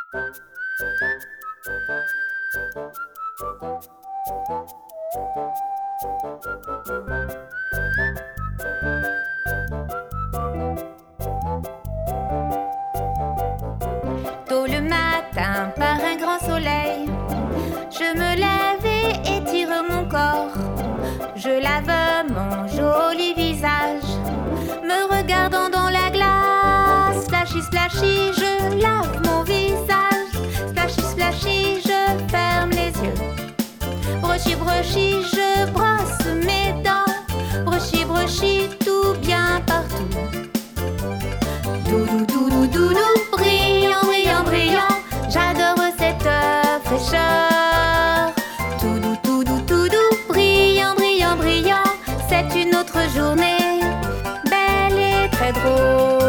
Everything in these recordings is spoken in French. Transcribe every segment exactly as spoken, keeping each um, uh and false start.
Tôt le matin, par un grand soleil, je me lève et étire mon corps. Je lave mon joli visage, me regardant dans la glace. Splashy, splashy, je lave mon visage. Splashy, splashy, je ferme les yeux. Brushy, brushy, je brosse mes dents. Brushy, brushy, tout bien partout. Doudou, doudou, doudou, brillant, brillant, brillant. J'adore cette fraîcheur. Doudou, doudou, doudou, brillant, brillant, brillant. C'est une autre journée, belle et très drôle.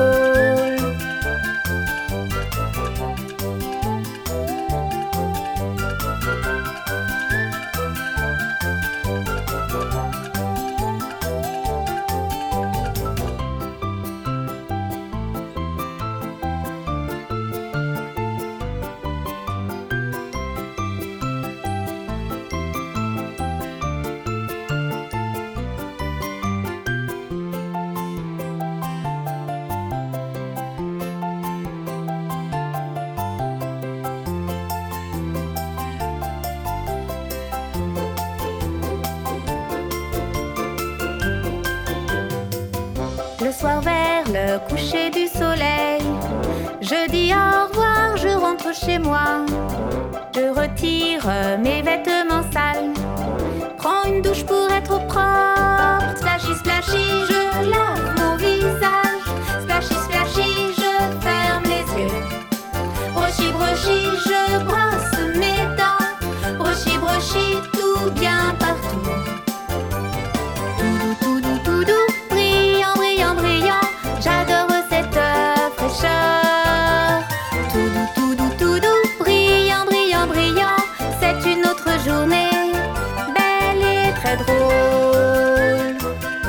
Le soir vers le coucher du soleil, je dis au revoir, je rentre chez moi. Je retire mes vêtements sales, prends une douche pour être propre. Splashy, splashy, je lave mon visage. Splashy, splashy, je ferme les yeux. Brushy, brushy, je brosse mes dents. Brushy, brushy, tout bien partout. Doudou, doudou, doudou, brillant, brillant, brillant. J'adore cette fraîcheur. Doudou, doudou, doudou, brillant, brillant, brillant. C'est une autre journée, belle et très drôle.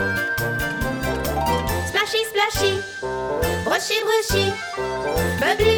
Splashy, splashy, brushy, brushy, bubbly,